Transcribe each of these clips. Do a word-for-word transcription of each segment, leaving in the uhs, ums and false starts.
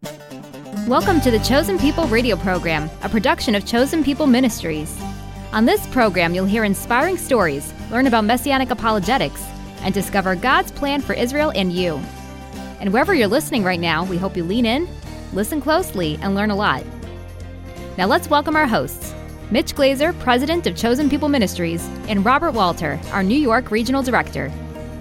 Welcome to the Chosen People radio program, a production of Chosen People Ministries. On this program, you'll hear inspiring stories, learn about messianic apologetics, and discover God's plan for Israel and you. And wherever you're listening right now, we hope you lean in, listen closely, and learn a lot. Now let's welcome our hosts, Mitch Glazer, President of Chosen People Ministries, and Robert Walter, our New York Regional Director.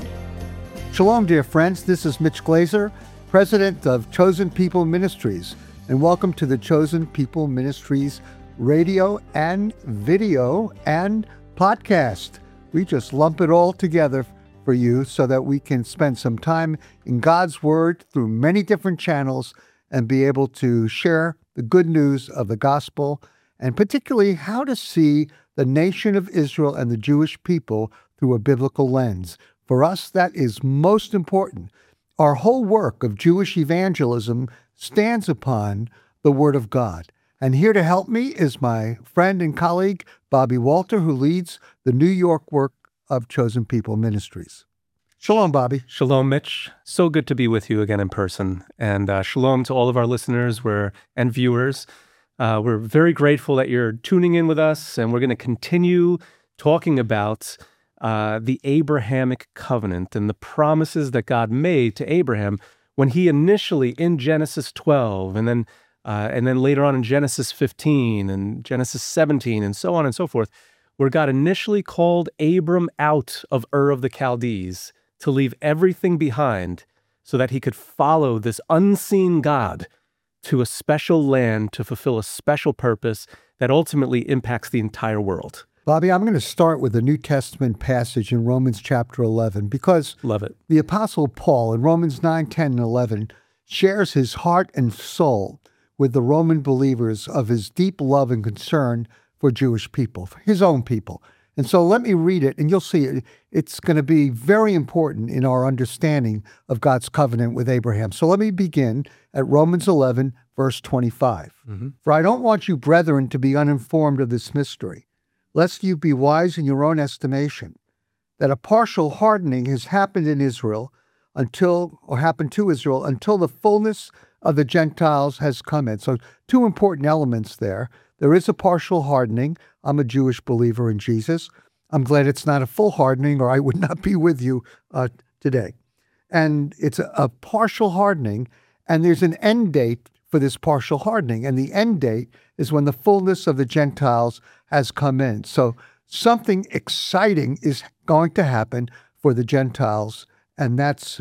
Shalom, dear friends. This is Mitch Glazer, President of Chosen People Ministries, and welcome to the Chosen People Ministries radio and video and podcast. We just lump it all together for you so that we can spend some time in God's Word through many different channels and be able to share the good news of the gospel, and particularly how to see the nation of Israel and the Jewish people through a biblical lens. For us, that is most important. Our whole work of Jewish evangelism stands upon the Word of God. And here to help me is my friend and colleague, Bobby Walter, who leads the New York work of Chosen People Ministries. Shalom, Bobby. Shalom, Mitch. So good to be with you again in person. And uh, shalom to all of our listeners we're, and viewers. Uh, we're very grateful that you're tuning in with us, and we're going to continue talking about uh, the Abrahamic covenant and the promises that God made to Abraham when he initially, in Genesis twelve, and then uh, and then later on in Genesis fifteen and Genesis seventeen, and so on and so forth, where God initially called Abram out of Ur of the Chaldees to leave everything behind so that he could follow this unseen God to a special land to fulfill a special purpose that ultimately impacts the entire world. Bobby, I'm going to start with a New Testament passage in Romans chapter eleven because Love it. The Apostle Paul in Romans nine, ten, and eleven shares his heart and soul with the Roman believers of his deep love and concern for Jewish people, for his own people. And so let me read it, and you'll see it. It's going to be very important in our understanding of God's covenant with Abraham. So let me begin at Romans eleven, verse twenty-five. Mm-hmm. For I don't want you, brethren, to be uninformed of this mystery, lest you be wise in your own estimation, that a partial hardening has happened in Israel until, or happened to Israel, until the fullness of the Gentiles has come in. So two important elements there. There is a partial hardening. I'm a Jewish believer in Jesus. I'm glad it's not a full hardening, or I would not be with you uh, today. And it's a, a partial hardening, and there's an end date for this partial hardening. And the end date is when the fullness of the Gentiles has come in. So something exciting is going to happen for the Gentiles, and that's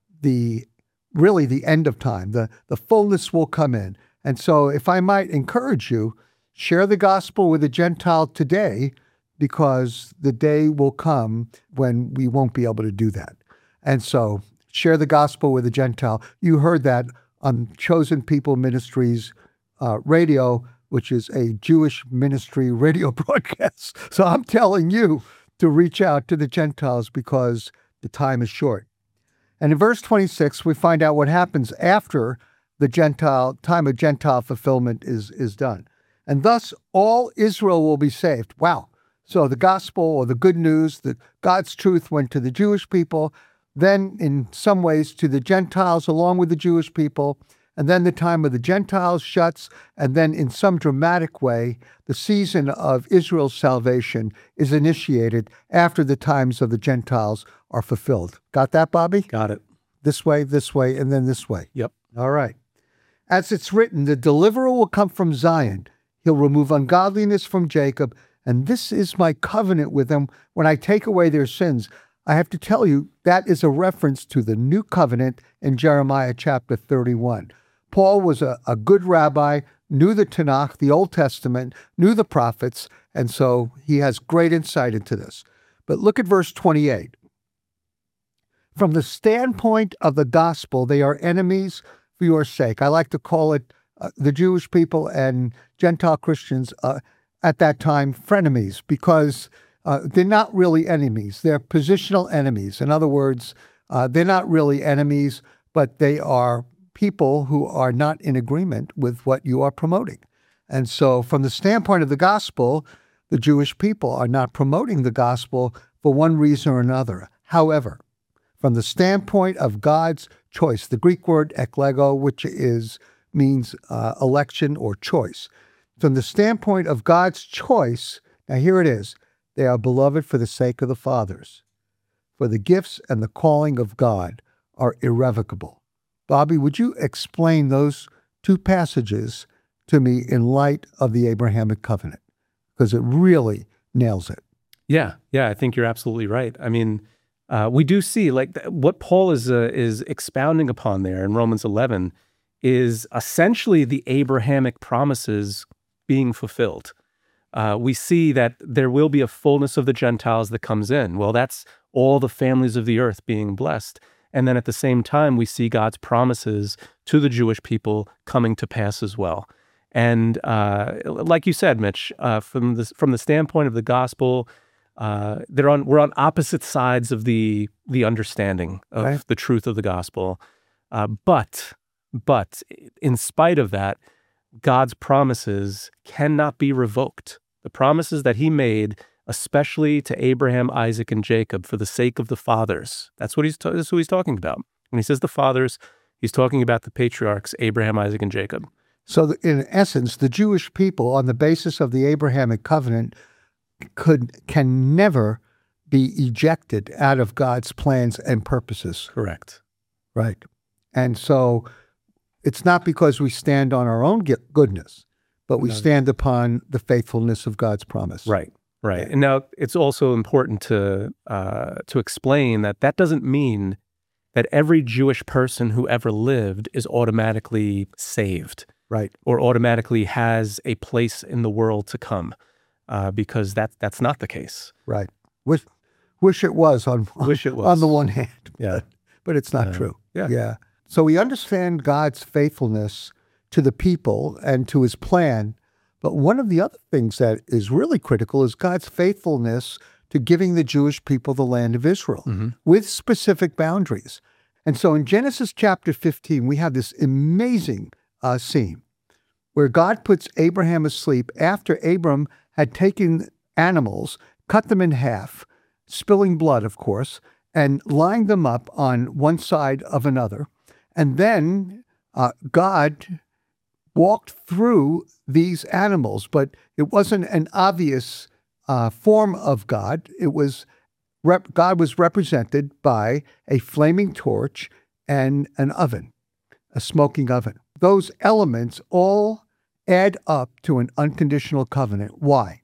the really the end of time. The, the fullness will come in. And so if I might encourage you, share the gospel with a Gentile today, because the day will come when we won't be able to do that. And so share the gospel with a Gentile. You heard that on Chosen People Ministries uh, radio, which is a Jewish ministry radio broadcast. So I'm telling you to reach out to the Gentiles because the time is short. And in verse twenty-six, we find out what happens after the Gentile time of Gentile fulfillment is, is done. And thus all Israel will be saved. Wow. So the gospel, or the good news, that God's truth went to the Jewish people, then in some ways to the Gentiles along with the Jewish people, and then the time of the Gentiles shuts, and then in some dramatic way, the season of Israel's salvation is initiated after the times of the Gentiles are fulfilled. Got that, Bobby? Got it. This way, this way, and then this way. Yep. All right. As it's written, the deliverer will come from Zion. He'll remove ungodliness from Jacob, and this is my covenant with them when I take away their sins. I have to tell you, that is a reference to the new covenant in Jeremiah chapter thirty-one. Paul was a, a good rabbi, knew the Tanakh, the Old Testament, knew the prophets, and so he has great insight into this. But look at verse twenty-eight. From the standpoint of the gospel, they are enemies for your sake. I like to call it uh, the Jewish people and Gentile Christians uh, at that time frenemies, because uh, they're not really enemies. They're positional enemies. In other words, uh, they're not really enemies, but they are people who are not in agreement with what you are promoting. And so from the standpoint of the gospel, the Jewish people are not promoting the gospel for one reason or another. However, from the standpoint of God's choice, the Greek word eklego, which is means uh, election or choice. From the standpoint of God's choice, now here it is, they are beloved for the sake of the fathers. For the gifts and the calling of God are irrevocable. Bobby, would you explain those two passages to me in light of the Abrahamic covenant? Because it really nails it. Yeah, yeah, I think you're absolutely right. I mean, uh, we do see like th- what Paul is uh, is expounding upon there in Romans eleven is essentially the Abrahamic promises being fulfilled. Uh, we see that there will be a fullness of the Gentiles that comes in. Well, that's all the families of the earth being blessed. And then at the same time, we see God's promises to the Jewish people coming to pass as well. And uh, like you said, Mitch, uh, from the from the standpoint of the gospel, uh, they're on we're on opposite sides of the the understanding of Right. the truth of the gospel. Uh, but but in spite of that, God's promises cannot be revoked. The promises that He made, especially to Abraham, Isaac, and Jacob, for the sake of the fathers. That's what he's ta- that's who he's talking about. When he says the fathers, he's talking about the patriarchs, Abraham, Isaac, and Jacob. So the- in essence, the Jewish people, on the basis of the Abrahamic covenant, could can never be ejected out of God's plans and purposes. Correct. Right. And so it's not because we stand on our own gi- goodness, but we No. stand upon the faithfulness of God's promise. Right. Right. Yeah. And now it's also important to uh, to explain that that doesn't mean that every Jewish person who ever lived is automatically saved Right. or automatically has a place in the world to come, uh, because that that's not the case. Right. Wish, wish it was on, Wish it was. on the one hand, Yeah. but, but it's not Uh, true. yeah. Yeah. So we understand God's faithfulness to the people and to His plan. But one of the other things that is really critical is God's faithfulness to giving the Jewish people the land of Israel Mhm. with specific boundaries. And so in Genesis chapter fifteen, we have this amazing uh, scene where God puts Abraham asleep after Abram had taken animals, cut them in half, spilling blood, of course, and lined them up on one side of another. And then uh, God walked through these animals, but it wasn't an obvious uh, form of God. It was rep- God was represented by a flaming torch and an oven, a smoking oven. Those elements all add up to an unconditional covenant. Why?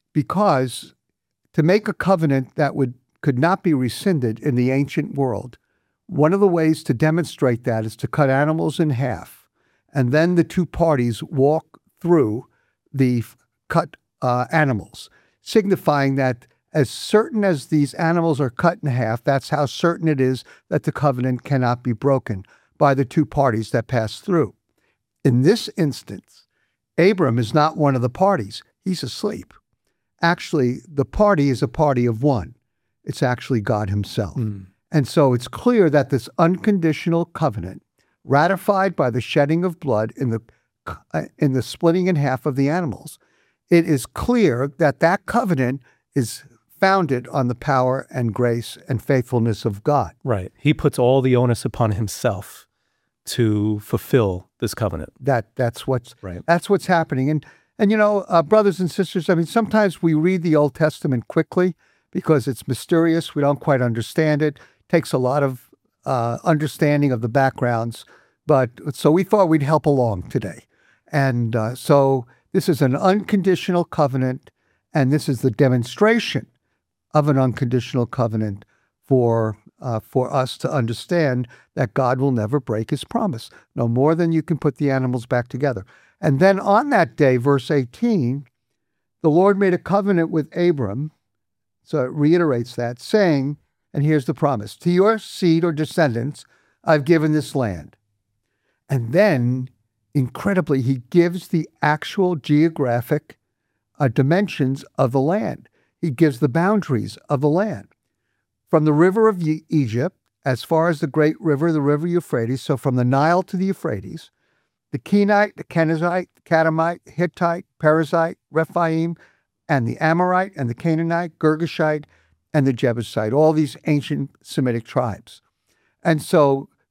Because to make a covenant that would could not be rescinded in the ancient world, one of the ways to demonstrate that is to cut animals in half, and then the two parties walk through the f- cut uh, animals, signifying that as certain as these animals are cut in half, that's how certain it is that the covenant cannot be broken by the two parties that pass through. In this instance, Abram is not one of the parties. He's asleep. Actually, the party is a party of one. It's actually God Himself. Mm. And so it's clear that this unconditional covenant, ratified by the shedding of blood in the uh, in the splitting in half of the animals, it is clear that that covenant is founded on the power and grace and faithfulness of God. Right. He puts all the onus upon Himself to fulfill this covenant. That that's what's Right. that's what's happening. And and you know, uh, brothers and sisters, I mean, sometimes we read the Old Testament quickly because it's mysterious. We don't quite understand it. Takes a lot of uh, understanding of the backgrounds. But so we thought we'd help along today. And uh, so this is an unconditional covenant, and this is the demonstration of an unconditional covenant for uh, for us to understand that God will never break His promise, no more than you can put the animals back together. And then on that day, verse eighteen, the Lord made a covenant with Abram, so it reiterates that, saying, and here's the promise, to your seed or descendants, I've given this land. And then, incredibly, He gives the actual geographic uh, dimensions of the land. He gives the boundaries of the land. From the river of E- Egypt, as far as the great river, the river Euphrates, so from the Nile to the Euphrates, the Kenite, the Kenizzite, the Catamite, Hittite, Perizzite, Rephaim, and the Amorite, and the Canaanite, Girgashite, and the Jebusite, all these ancient Semitic tribes. And so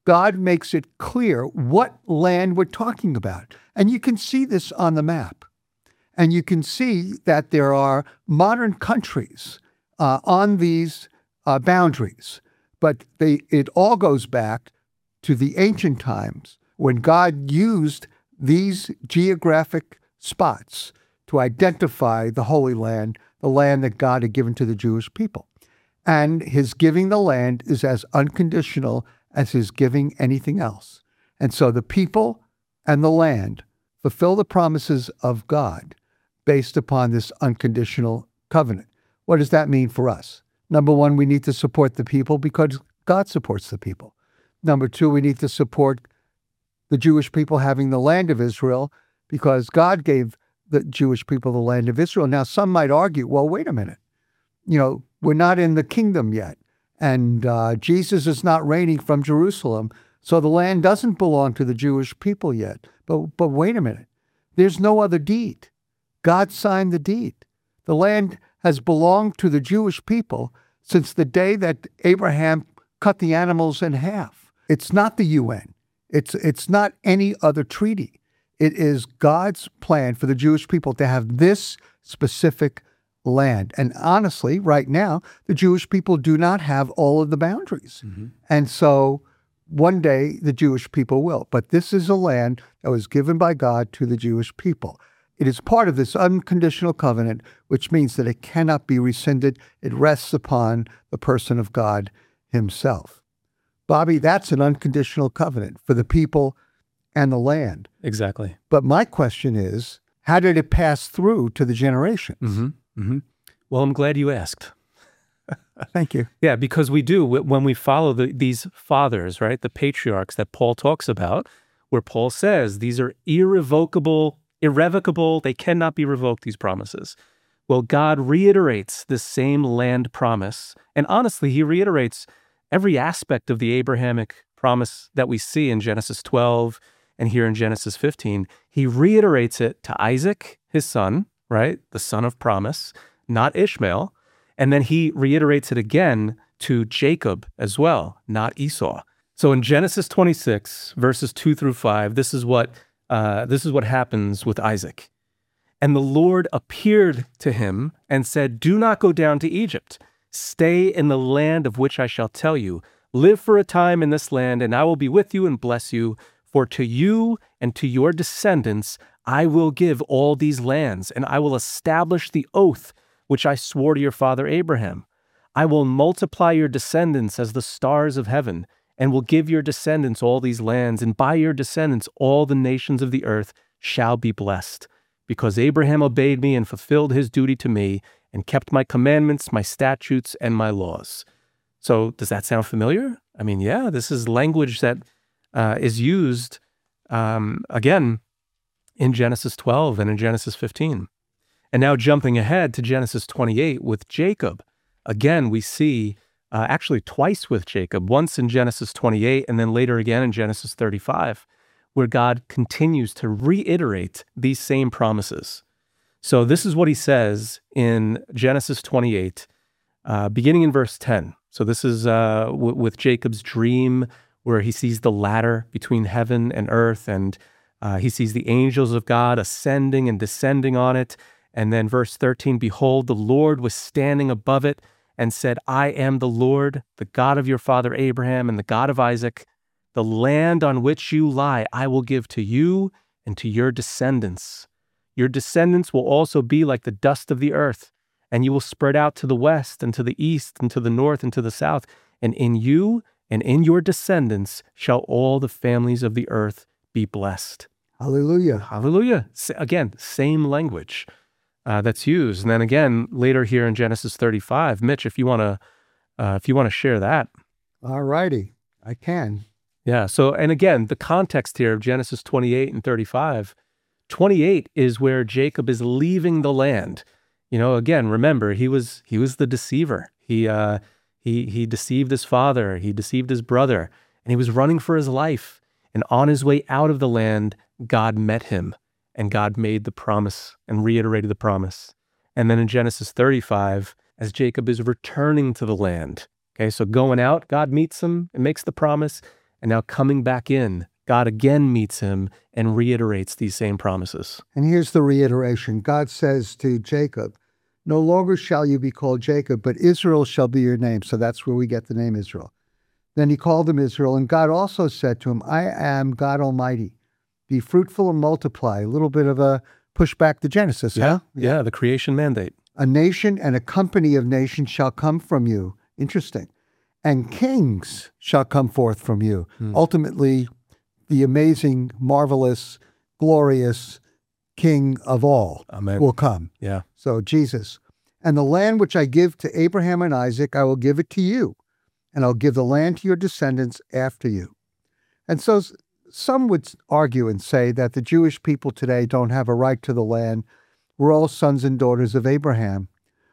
God makes it clear what land we're talking about. And you can see this on the map. And you can see that there are modern countries uh, on these uh, boundaries. But they, it all goes back to the ancient times when God used these geographic spots to identify the Holy Land, the land that God had given to the Jewish people. And his giving the land is as unconditional as his giving anything else. And so the people and the land fulfill the promises of God based upon this unconditional covenant. What does that mean for us? Number one, we need to support the people because God supports the people. Number two, we need to support the Jewish people having the land of Israel because God gave the Jewish people the land of Israel. Now, some might argue, well, wait a minute. You know, we're not in the kingdom yet, and uh, Jesus is not reigning from Jerusalem, so the land doesn't belong to the Jewish people yet. But, but wait a minute. There's no other deed. God signed the deed. The land has belonged to the Jewish people since the day that Abraham cut the animals in half. It's not the U N. It's, it's not any other treaty. It is God's plan for the Jewish people to have this specific land. And honestly, right now, the Jewish people do not have all of the boundaries. Mm-hmm. And so one day the Jewish people will. But this is a land that was given by God to the Jewish people. It is part of this unconditional covenant, which means that it cannot be rescinded. It rests upon the person of God himself. Bobby, that's an unconditional covenant for the people and the land. Exactly. But my question is, how did it pass through to the generations? Mm-hmm. Mm-hmm. Well, I'm glad you asked. Thank you. Yeah, because we do, when we follow the, these fathers, right, the patriarchs that Paul talks about, where Paul says these are irrevocable, irrevocable, they cannot be revoked, these promises. Well, God reiterates this same land promise. And honestly, he reiterates every aspect of the Abrahamic promise that we see in Genesis twelve and here in Genesis fifteen. He reiterates it to Isaac, his son, right? The son of promise, not Ishmael. And then he reiterates it again to Jacob as well, not Esau. So in Genesis twenty-six, verses two through five, this is what uh, this is what happens with Isaac. And the Lord appeared to him and said, "Do not go down to Egypt. Stay in the land of which I shall tell you. Live for a time in this land, and I will be with you and bless you. For to you and to your descendants I will give all these lands, and I will establish the oath which I swore to your father Abraham. I will multiply your descendants as the stars of heaven, and will give your descendants all these lands, and by your descendants all the nations of the earth shall be blessed. Because Abraham obeyed me and fulfilled his duty to me, and kept my commandments, my statutes, and my laws." So does that sound familiar? I mean, yeah, this is language that uh, is used, um, again, in Genesis twelve and in Genesis fifteen. And now jumping ahead to Genesis twenty-eight with Jacob, again, we see uh, actually twice with Jacob, once in Genesis twenty-eight and then later again in Genesis thirty-five, where God continues to reiterate these same promises. So this is what he says in Genesis twenty-eight, uh, beginning in verse ten. So this is uh, w- with Jacob's dream where he sees the ladder between heaven and earth, and uh, he sees the angels of God ascending and descending on it. And then verse thirteen, "Behold, the Lord was standing above it and said, I am the Lord, the God of your father Abraham and the God of Isaac. The land on which you lie I will give to you and to your descendants. Your descendants will also be like the dust of the earth, and you will spread out to the west and to the east and to the north and to the south. And in you and in your descendants shall all the families of the earth be blessed." Hallelujah. Hallelujah. S- Again, same language uh, that's used. And then again, later here in Genesis thirty-five, Mitch, if you want to uh, if you want to share that. All righty. I can. Yeah. So, and again, the context here of Genesis twenty-eight and thirty-five, twenty-eight is where Jacob is leaving the land. You know, again, remember, he was he was the deceiver. He uh, he he deceived his father. He deceived his brother, and he was running for his life. And on his way out of the land, God met him, and God made the promise and reiterated the promise. And then in Genesis thirty-five, as Jacob is returning to the land, okay, so going out, God meets him and makes the promise. And now coming back in, God again meets him and reiterates these same promises. And here's the reiteration. God says to Jacob, no longer shall you be called Jacob, but Israel shall be your name. So that's where we get the name Israel. Then he called him Israel, and God also said to him, I am God Almighty. Be fruitful and multiply. A little bit of a pushback to Genesis, Yeah, huh? yeah, the creation mandate. A nation and a company of nations shall come from you. Interesting. And kings shall come forth from you. Hmm. Ultimately, the amazing, marvelous, glorious King of all Amen. will come. Yeah. So Jesus. And the land which I give to Abraham and Isaac, I will give it to you. And I'll give the land to your descendants after you. And so some would argue and say that the Jewish people today don't have a right to the land. We're all sons and daughters of Abraham.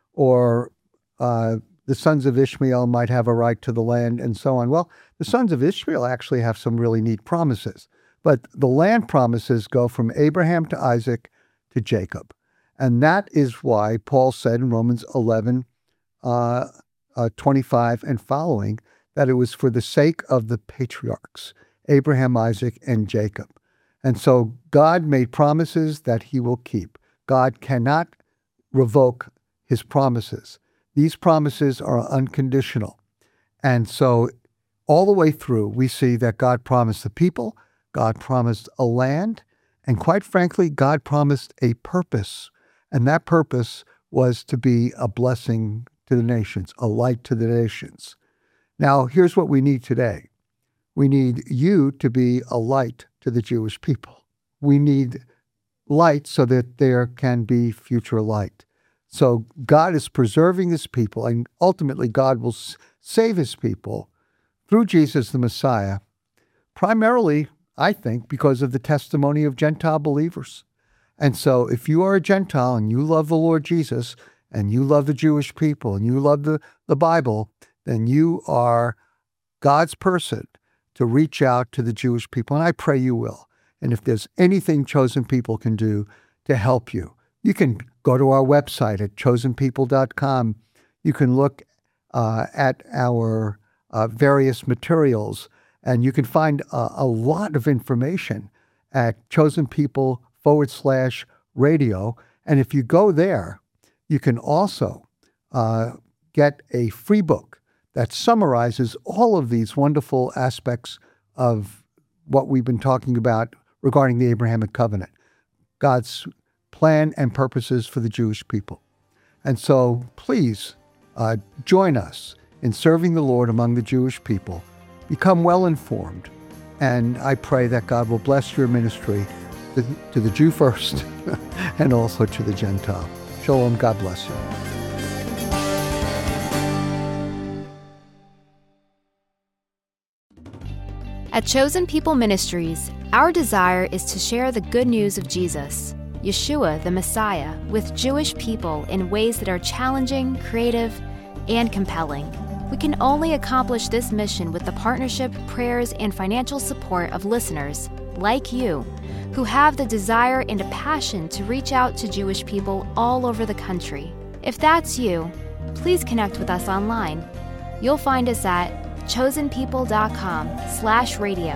Or uh, the sons of Ishmael might have a right to the land and so on. Well, the sons of Ishmael actually have some really neat promises. But the land promises go from Abraham to Isaac to Jacob. And that is why Paul said in Romans eleven, uh, uh, twenty-five and following, that it was for the sake of the patriarchs, Abraham, Isaac, and Jacob. And so God made promises that he will keep. God cannot revoke his promises. These promises are unconditional. And so all the way through, we see that God promised the people, God promised a land, and quite frankly, God promised a purpose. And that purpose was to be a blessing to the nations, a light to the nations. Now, here's what we need today. We need you to be a light to the Jewish people. We need light so that there can be future light. So God is preserving his people, and ultimately God will s- save his people through Jesus the Messiah, primarily, I think, because of the testimony of Gentile believers. And so if you are a Gentile and you love the Lord Jesus and you love the Jewish people and you love the, the Bible, then you are God's person to reach out to the Jewish people. And I pray you will. And if there's anything Chosen People can do to help you, you can go to our website at chosen people dot com. You can look uh, at our uh, various materials, and you can find uh, a lot of information at chosen people forward slash radio. And if you go there, you can also uh, get a free book that summarizes all of these wonderful aspects of what we've been talking about regarding the Abrahamic covenant, God's plan and purposes for the Jewish people. And so please uh, join us in serving the Lord among the Jewish people. Become well-informed, and I pray that God will bless your ministry to, to the Jew first and also to the Gentile. Shalom, God bless you. At Chosen People Ministries, our desire is to share the good news of Jesus, Yeshua the Messiah, with Jewish people in ways that are challenging, creative, and compelling. We can only accomplish this mission with the partnership, prayers, and financial support of listeners like you, who have the desire and a passion to reach out to Jewish people all over the country. If that's you, please connect with us online. You'll find us at chosen people dot com slash radio.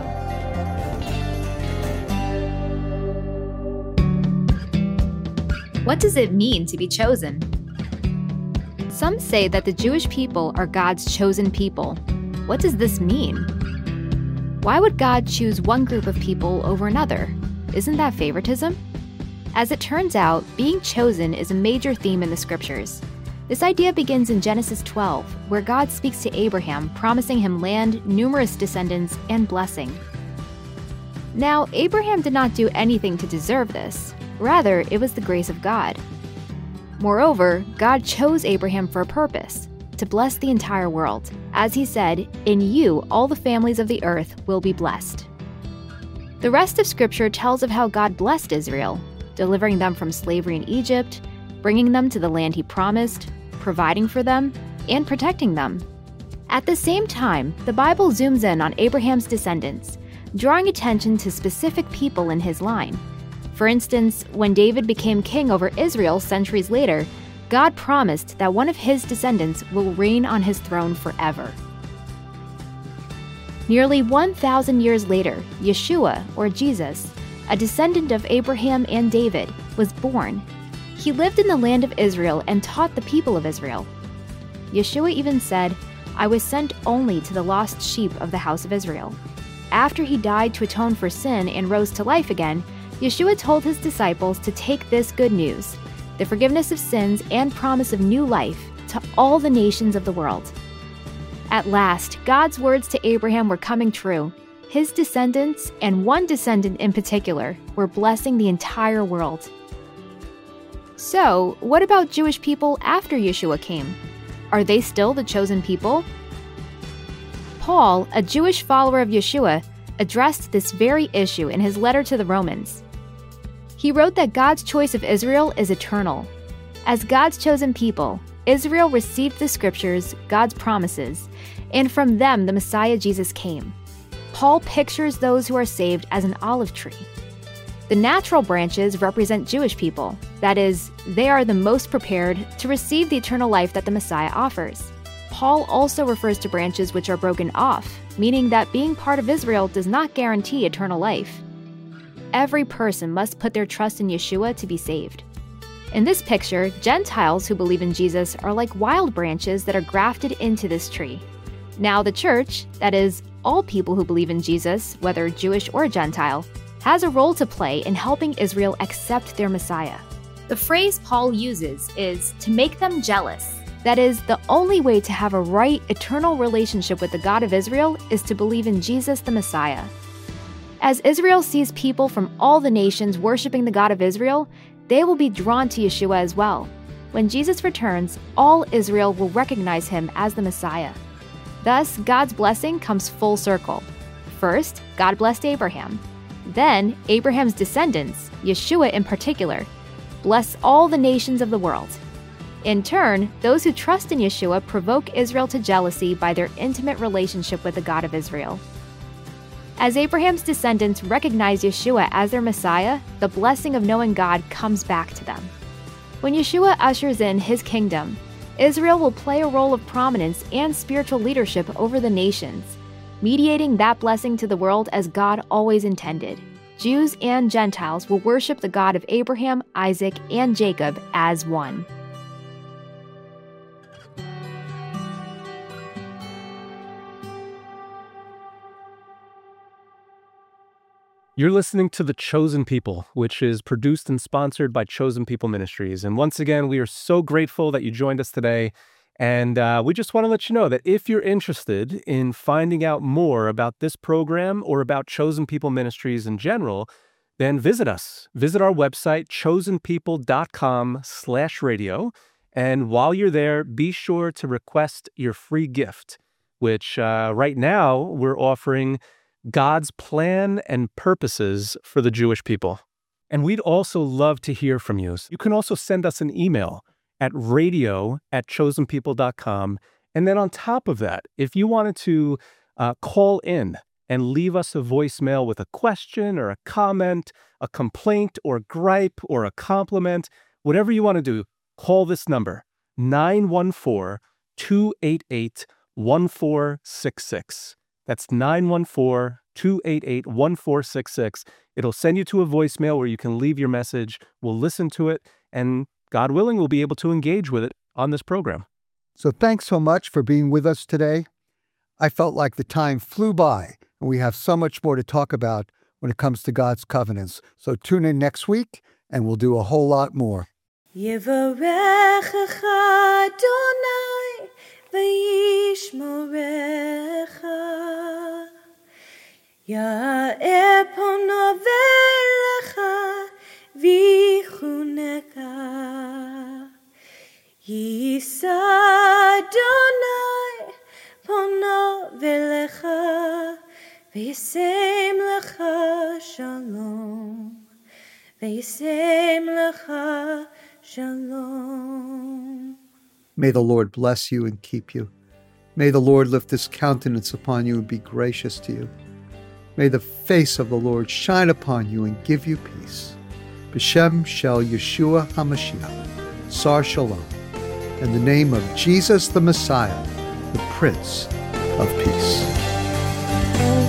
What does it mean to be chosen? Some say that the Jewish people are God's chosen people. What does this mean? Why would God choose one group of people over another? Isn't that favoritism? As it turns out, being chosen is a major theme in the scriptures. This idea begins in Genesis twelve, where God speaks to Abraham, promising him land, numerous descendants, and blessing. Now, Abraham did not do anything to deserve this. Rather, it was the grace of God. Moreover, God chose Abraham for a purpose, to bless the entire world. As he said, "In you all the families of the earth will be blessed." The rest of Scripture tells of how God blessed Israel, delivering them from slavery in Egypt, bringing them to the land he promised, providing for them, and protecting them. At the same time, the Bible zooms in on Abraham's descendants, drawing attention to specific people in his line. For instance, when David became king over Israel centuries later, God promised that one of his descendants will reign on his throne forever. Nearly one thousand years later, Yeshua, or Jesus, a descendant of Abraham and David, was born. He lived in the land of Israel and taught the people of Israel. Yeshua even said, "I was sent only to the lost sheep of the house of Israel." After he died to atone for sin and rose to life again, Yeshua told his disciples to take this good news, the forgiveness of sins and promise of new life, to all the nations of the world. At last, God's words to Abraham were coming true. His descendants, and one descendant in particular, were blessing the entire world. So, what about Jewish people after Yeshua came? Are they still the chosen people? Paul, a Jewish follower of Yeshua, addressed this very issue in his letter to the Romans. He wrote that God's choice of Israel is eternal. As God's chosen people, Israel received the scriptures, God's promises, and from them the Messiah Jesus came. Paul pictures those who are saved as an olive tree. The natural branches represent Jewish people. That is, they are the most prepared to receive the eternal life that the Messiah offers. Paul also refers to branches which are broken off, meaning that being part of Israel does not guarantee eternal life. Every person must put their trust in Yeshua to be saved. In this picture, Gentiles who believe in Jesus are like wild branches that are grafted into this tree. Now the church, that is, all people who believe in Jesus, whether Jewish or Gentile, has a role to play in helping Israel accept their Messiah. The phrase Paul uses is to make them jealous. That is, the only way to have a right, eternal relationship with the God of Israel is to believe in Jesus the Messiah. As Israel sees people from all the nations worshiping the God of Israel, they will be drawn to Yeshua as well. When Jesus returns, all Israel will recognize him as the Messiah. Thus, God's blessing comes full circle. First, God blessed Abraham. Then, Abraham's descendants, Yeshua in particular, bless all the nations of the world. In turn, those who trust in Yeshua provoke Israel to jealousy by their intimate relationship with the God of Israel. As Abraham's descendants recognize Yeshua as their Messiah, the blessing of knowing God comes back to them. When Yeshua ushers in his kingdom, Israel will play a role of prominence and spiritual leadership over the nations, mediating that blessing to the world as God always intended. Jews and Gentiles will worship the God of Abraham, Isaac, and Jacob as one. You're listening to The Chosen People, which is produced and sponsored by Chosen People Ministries. And once again, we are so grateful that you joined us today. And uh, we just want to let you know that if you're interested in finding out more about this program or about Chosen People Ministries in general, then visit us. Visit our website, chosenpeople.com slash radio. And while you're there, be sure to request your free gift, which uh, right now we're offering God's plan and purposes for the Jewish people. And we'd also love to hear from you. You can also send us an email at radio at chosenpeople dot com. And then on top of that, if you wanted to uh, call in and leave us a voicemail with a question or a comment, a complaint or gripe or a compliment, whatever you want to do, call this number, nine one four, two eight eight, one four six six. That's nine one four, two eight eight, one four six six. It'll send you to a voicemail where you can leave your message. We'll listen to it, and God willing, we'll be able to engage with it on this program. So thanks so much for being with us today. I felt like the time flew by, and we have so much more to talk about when it comes to God's covenants. So tune in next week, and we'll do a whole lot more. Yevarechecha Adonai v'yishmorecha, Ya'er ponav elecha v'chuneka, Yisa Adonai ponav elecha v'yisem lecha shalom, v'yisem lecha shalom. May the Lord bless you and keep you. May the Lord lift his countenance upon you and be gracious to you. May the face of the Lord shine upon you and give you peace. B'Shem Shel Yeshua HaMashiach, Sar Shalom, in the name of Jesus the Messiah, the Prince of Peace. Thank